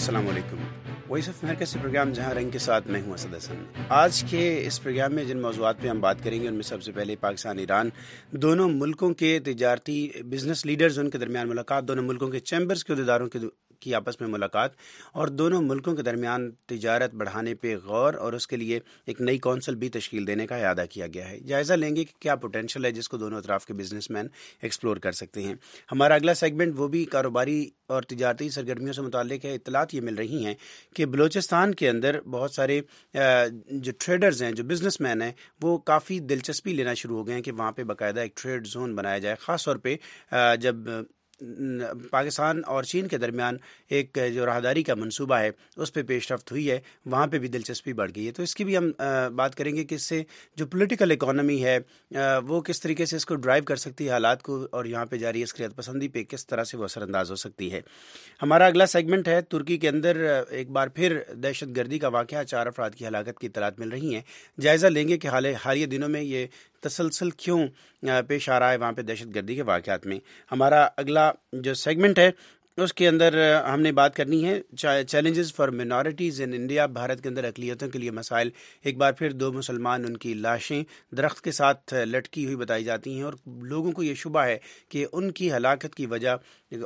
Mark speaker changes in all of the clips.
Speaker 1: السلام علیکم۔ Voice of America سے پروگرام جہاں رنگ کے ساتھ میں ہوں اسد حسن۔ آج کے اس پروگرام میں جن موضوعات پہ ہم بات کریں گے ان میں سب سے پہلے پاکستان ایران دونوں ملکوں کے تجارتی بزنس لیڈرز ان کے درمیان ملاقات، دونوں ملکوں کے چیمبرز کے عہدیداروں کی آپس میں ملاقات اور دونوں ملکوں کے درمیان تجارت بڑھانے پہ غور اور اس کے لیے ایک نئی کونسل بھی تشکیل دینے کا اعادہ کیا گیا ہے۔ جائزہ لیں گے کہ کیا پوٹینشیل ہے جس کو دونوں اطراف کے بزنس مین ایکسپلور کر سکتے ہیں۔ ہمارا اگلا سیگمنٹ وہ بھی کاروباری اور تجارتی سرگرمیوں سے متعلق ہے۔ اطلاعات یہ مل رہی ہیں کہ بلوچستان کے اندر بہت سارے جو ٹریڈرز ہیں، جو بزنس مین ہیں، وہ کافی دلچسپی لینا شروع ہو گئے ہیں کہ وہاں پہ باقاعدہ ایک ٹریڈ زون بنایا جائے، خاص طور پہ جب پاکستان اور چین کے درمیان ایک جو راہداری کا منصوبہ ہے اس پہ پیش رفت ہوئی ہے، وہاں پہ بھی دلچسپی بڑھ گئی ہے۔ تو اس کی بھی ہم بات کریں گے کہ اس سے جو پولیٹیکل اکانومی ہے وہ کس طریقے سے اس کو ڈرائیو کر سکتی ہے حالات کو، اور یہاں پہ جاری عسکریت پسندی پہ کس طرح سے وہ اثر انداز ہو سکتی ہے۔ ہمارا اگلا سیگمنٹ ہے ترکی کے اندر ایک بار پھر دہشت گردی کا واقعہ، 4 افراد کی ہلاکت کی اطلاعات مل رہی ہیں۔ جائزہ لیں گے کہ حالیہ دنوں میں یہ تسلسل کیوں پیش آ رہا ہے وہاں پہ دہشت گردی کے واقعات میں۔ ہمارا اگلا جو سیگمنٹ ہے اس کے اندر ہم نے بات کرنی ہے challenges for minorities in India, Bharat کے اندر اقلیتوں کے لیے مسائل۔ ایک بار پھر 2 مسلمان ان کی لاشیں درخت کے ساتھ لٹکی ہوئی بتائی جاتی ہیں اور لوگوں کو یہ شبہ ہے کہ ان کی ہلاکت کی وجہ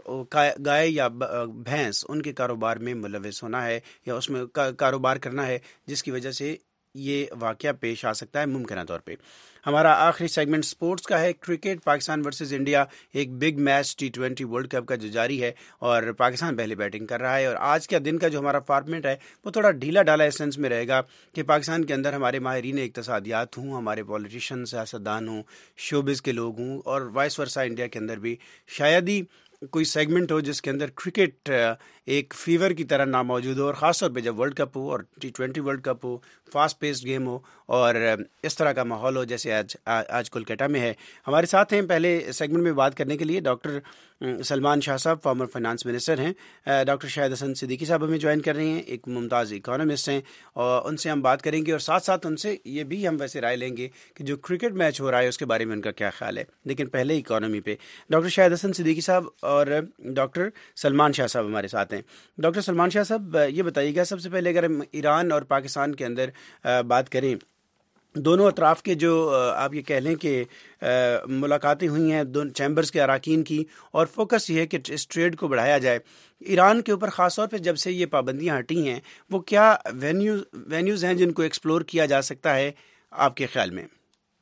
Speaker 1: گائے یا بھینس ان کے کاروبار میں ملوث ہونا ہے یا اس میں کاروبار کرنا ہے، جس کی وجہ سے یہ واقعہ پیش آ سکتا ہے ممکنہ طور پہ۔ ہمارا آخری سیگمنٹ سپورٹس کا ہے۔ کرکٹ، پاکستان ورسز انڈیا، ایک big match T20 world cup کا جو جاری ہے اور پاکستان پہلے بیٹنگ کر رہا ہے، اور آج کا دن کا جو ہمارا فارمیٹ ہے وہ تھوڑا ڈھیلا ڈالا ایسنس میں رہے گا کہ پاکستان کے اندر ہمارے ماہرین اقتصادیات ہوں، ہمارے پولیٹیشین سیاستدان ہوں، شوبز کے لوگ ہوں، اور وائس ورسا انڈیا کے اندر بھی شاید ہی کوئی سیگمنٹ ہو جس کے اندر کرکٹ ایک فیور کی طرح نہ موجود ہو، اور خاص طور پہ جب ورلڈ کپ ہو اور T20 ورلڈ کپ ہو، فاسٹ پیسڈ گیم ہو اور اس طرح کا ماحول ہو جیسے آج کولکاتہ میں ہے۔ ہمارے ساتھ ہیں پہلے سیگمنٹ میں بات کرنے کے لیے ڈاکٹر سلمان شاہ صاحب، فارمر فائنانس منسٹر ہیں۔ ڈاکٹر شاہد حسن صدیقی صاحب ہمیں جوائن کر رہے ہیں، ایک ممتاز اکانومسٹ ہیں، اور ان سے ہم بات کریں گے، اور ساتھ ساتھ ان سے یہ بھی ہم ویسے رائے لیں گے کہ جو کرکٹ میچ ہو رہا ہے اس کے بارے میں ان کا کیا خیال ہے۔ لیکن پہلے اکانومی پہ ڈاکٹر شاہد حسن صدیقی صاحب اور ڈاکٹر سلمان شاہ صاحب ہمارے ساتھ ہیں۔ ڈاکٹر سلمان شاہ صاحب یہ بتائیے گا، سب سے پہلے اگر ہم ایران اور پاکستان کے اندر بات کریں، دونوں اطراف کے جو آپ یہ کہہ لیں کہ ملاقاتیں ہوئی ہیں دونوں چیمبرز کے اراکین کی، اور فوکس یہ ہے کہ اس ٹریڈ کو بڑھایا جائے ایران کے اوپر، خاص طور پہ جب سے یہ پابندیاں ہٹی ہیں، وہ کیا وینیوز ہیں جن کو ایکسپلور کیا جا سکتا ہے آپ کے خیال میں؟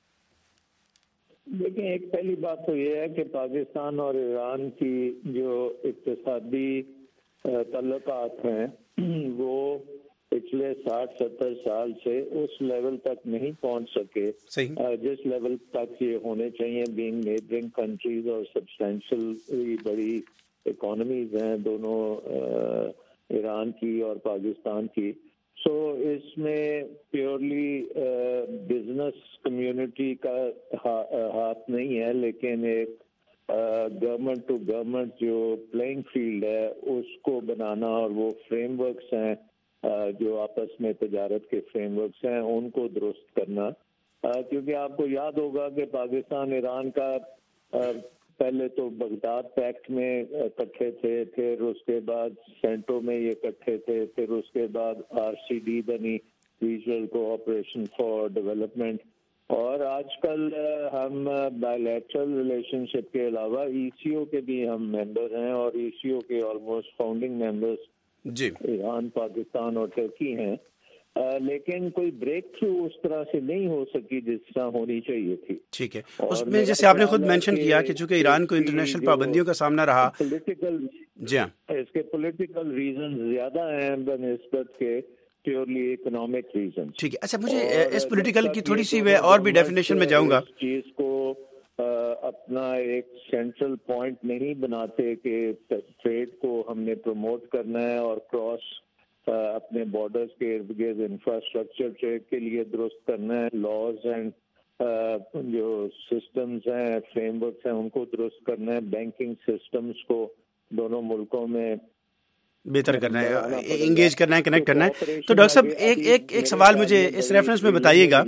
Speaker 2: دیکھیں، ایک پہلی بات تو یہ ہے کہ پاکستان اور ایران کی جو اقتصادی تعلقات ہیں وہ پچھلے 60-70 سال سے اس لیول تک نہیں پہنچ سکے جس لیول تک یہ ہونے چاہیے، بینگ نیبرنگ کنٹریز اور سبسٹینشلی بڑی اکانومیز ہیں دونوں، ایران کی اور پاکستان کی۔ سو اس میں پیورلی بزنس کمیونٹی کا ہاتھ نہیں ہے، لیکن ایک گورنمنٹ ٹو گورنمنٹ جو پلینگ فیلڈ ہے اس کو بنانا، اور وہ فریم ورکس ہیں جو آپس میں تجارت کے فریم ورکس ہیں ان کو درست کرنا، کیونکہ آپ کو یاد ہوگا کہ پاکستان ایران کا پہلے تو بغداد پیکٹ میں اکٹھے تھے، پھر اس کے بعد سینٹو میں یہ اکٹھے تھے، پھر اس کے بعد RCD بنی، ریجنل کوآپریشن فار ڈیولپمنٹ، اور آج کل ہم بائیلیٹرل ریلیشن شپ کے علاوہ ECO کے بھی ہم ممبر ہیں، اور ECO کے آلموسٹ فاؤنڈنگ ممبرز
Speaker 1: جی
Speaker 2: ایران، پاکستان اور ترکی ہیں، لیکن کوئی بریک تھرو اس طرح سے نہیں ہو سکی جس طرح ہونی چاہیے تھی۔
Speaker 1: ٹھیک ہے، اس میں جیسے آپ نے خود مینشن کیا کہ چونکہ ایران کو انٹرنیشنل پابندیوں کا سامنا رہا،
Speaker 2: جی ہاں، اس کے پولیٹیکل ریزن زیادہ ہیں بنسبت کے پیورلی اکنامک ریزن۔
Speaker 1: ٹھیک ہے، اچھا مجھے اس پولیٹیکل کی تھوڑی سی میں اور بھی ڈیفینیشن میں جاؤں گا۔
Speaker 2: چیز کو اپنا ایک سینٹرل پوائنٹ نہیں بناتے کہ ٹریڈ کو ہم نے پروموٹ کرنا ہے اور کراس اپنے بارڈرز کے ارد گرد انفراسٹرکچر ٹریڈ کے لیے درست کرنا ہے، لاز اینڈ جو سسٹمز ہیں، فریم ورکس ہیں، ان کو درست کرنا ہے، بینکنگ سسٹمز کو دونوں ملکوں میں
Speaker 1: بہتر کرنا ہے، انگیج کرنا ہے، کنیکٹ کرنا ہے۔ تو ڈاکٹر صاحب ایک سوال مجھے اس ریفرنس میں بتائیے گا